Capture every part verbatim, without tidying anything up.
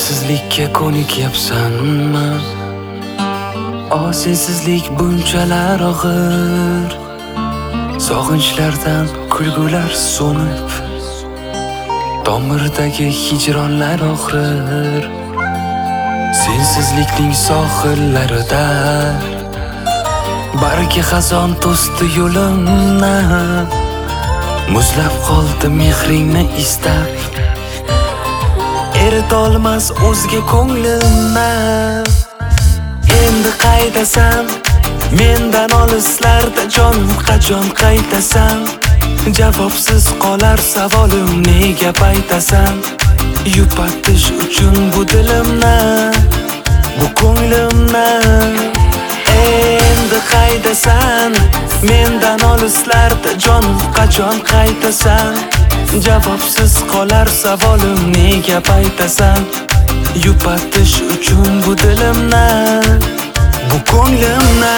Sensizlikka ko'nikyapsanmi? O sensizlik bunchalar og'ir, sog'inchlardan kulgular so'nib, tomirdagi hijronlar og'rir. Sensizlikning sohillarida bargi xazon to'sdi yo'limni, muzlab qoldi mehringni istab, eritolmas o'zga ko'nglimni. Endi qaydasan? Mendan olislarda jonim, qachon qaytasan? Javobsiz qolar savolim, nega paytasan? Yupatish uchun bu dilimni, bu ko'nglimni. Endi qaydasan? Mendan olislarda jonim, qachon qaytasan? Javobsiz qolar savolim, nega paytasan? Yupatish uchun bu dilimni, bu ko'nglimni.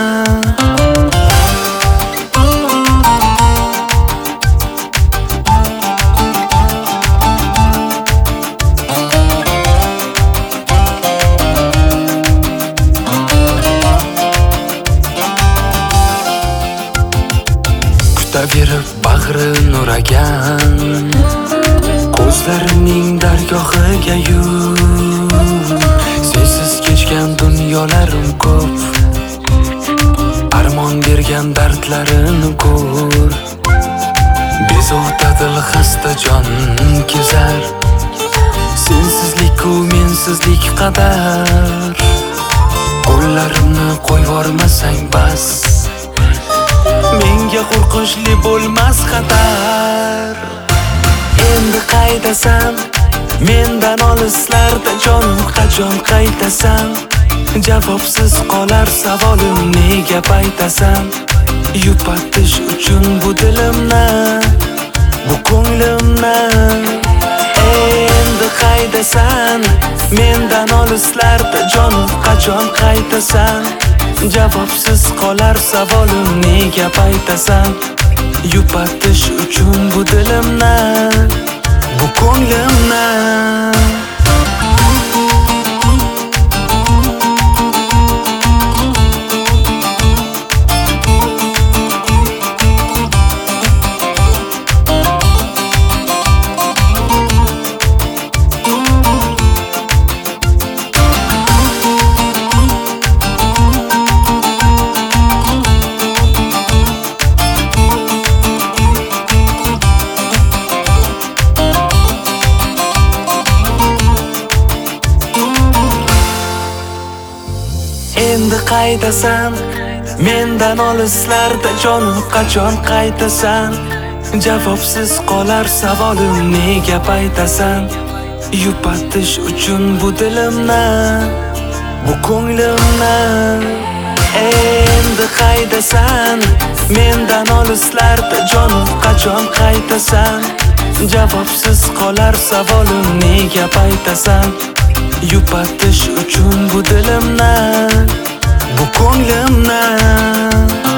Kutaverib bag'ri nuragan, ko'zlarining dargohiga yur. Sensiz kechgan dunyolarim ko'p, armon bergan dardlarini ko'r. Bezovta dil xasta jon kezar, sensizlik-ku mensizlik qadar. Qo'llarimni qo'yvormasang bas, menga qo'rqinchli bo'lmas xatar. Endi qaydasan? Mendan olislarda jonim, qachon qaytasan? Javobsiz qolar savolim, nega paytasan? Yupatish uchun bu dilimni, bu ko'nglimni. Endi qaydasan? Mendan olislarda jonim, qachon qaytasan? Javobsiz qolar savolim, nega paytasan? Yupatish uchun bu dilimni, bu ko'nglimni. Endi qaydasan? Mendan olislarda jonim, qachon qaytasan? Javobsiz qolar savolim, nega paytasan? Yupatish uchun bu dilimni, bu ko'nglimni. Endi qaydasan? Mendan olislarda jonim, qachon qaytasan? Javobsiz qolar savolim, nega paytasan? Yupatish uchun bu dilimni, bu ko'nglimni.